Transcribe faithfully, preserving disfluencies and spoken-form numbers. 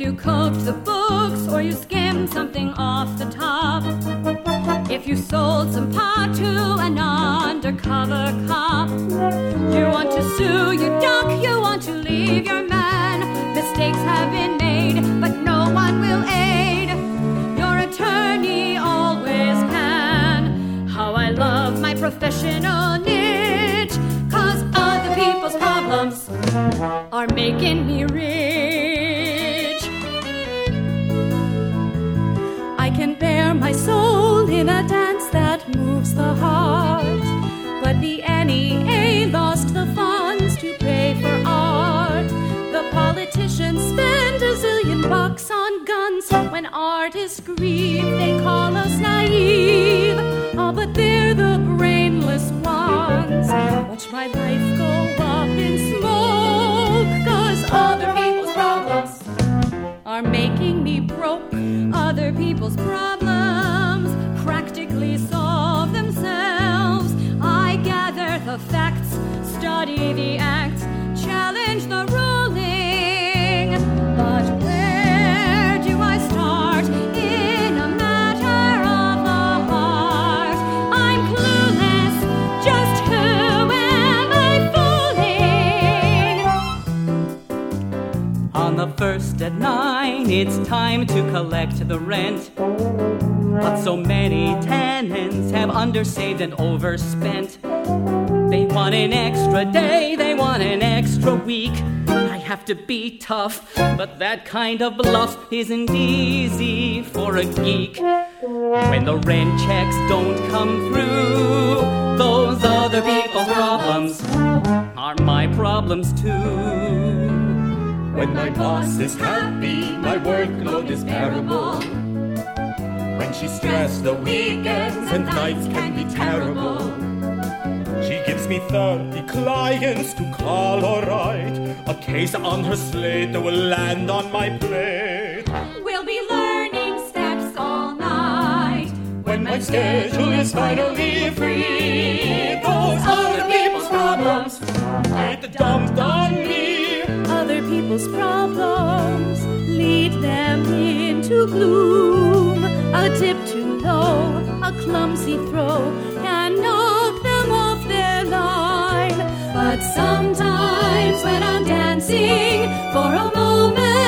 you cooked the books or you skimmed something off the top, if you sold some pot to an undercover cop, you want to sue, you duck, you want to leave your man. Mistakes have been made, but no one will aid. Your attorney always can. How I love my professional niche, 'cause other people's problems are making me rich. I can bare my soul in a dance that moves the heart, but the N E A lost the funds to pay for art. The politicians spend a zillion bucks on guns. When artists grieve, they call us naive. Oh, but they're the brainless ones. Watch my life go up in smoke, 'cause other people's problems are making me broke. Other people's problems practically solve themselves. I gather the facts, study the acts, challenge the ruling. But where do I start in a matter of the heart? I'm clueless, just who am I fooling? On the first at nine, it's time to collect the rent. But so many tenants have undersaved and overspent. They want an extra day, they want an extra week. I have to be tough, but that kind of bluff isn't easy for a geek. When the rent checks don't come through, those other people's problems are my problems too. When my boss is happy, my workload is bearable. When she's stressed, the weekends and nights can be terrible. She gives me thirty clients to call or write. A case on her slate that will land on my plate. We'll be learning steps all night. When my schedule is finally free, those other people's problems get dumped on me. Other people's problems lead them into gloom. A tip too low, a clumsy throw can knock them off their line. But sometimes when I'm dancing for a moment,